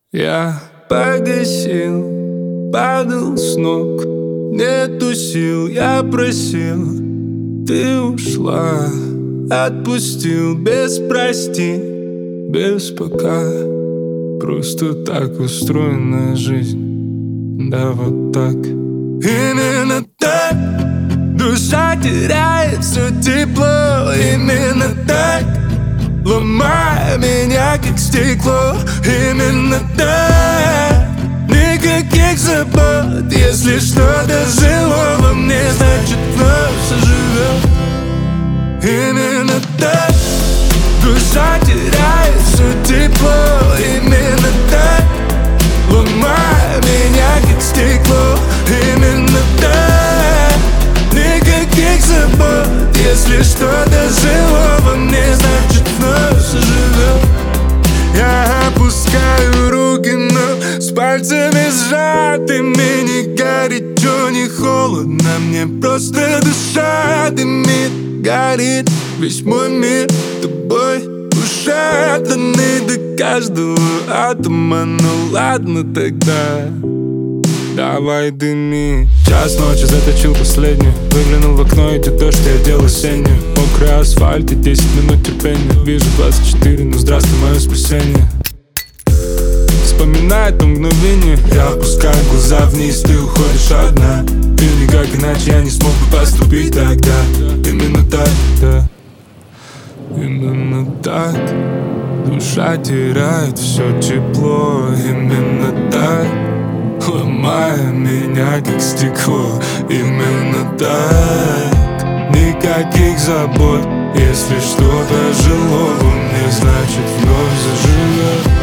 Я погасил, падал с ног, нету сил, я просил, ты ушла, отпустил без прости, без пока. Просто так устроена жизнь, да вот так. Именно так душа теряет все тепло. Именно так, ломая меня как стекло. Именно так, никаких забот. Если что-то жило во мне, значит вновь оживет. Именно так душа теряет все тепло. Именно так, ломая меня как стекло. Именно так, никаких забот. Если что-то жило во мне, значит вновь оживет. Я опускаю руки, но с пальцами сжатыми. Не горячо, не холодно, мне просто душа дымит. Горит весь мой мир тобой ушатанный до каждого атома. Ну ладно тогда, давай дыми. Час ночи заточил последний. Выглянул в окно, идет дождь, я одел осеннюю. Мокрый асфальт и 10 минут терпения. Вижу 24, ну здравствуй, мое спасение. Вспоминаю то мгновение. Я опускаю глаза вниз, ты уходишь одна. И никак иначе я не смог бы поступить тогда. Именно так, да. Именно так душа теряет все тепло. Именно так, ломая меня как стекло. Именно так, никаких забот. Если что-то жило во мне, значит вновь заживет.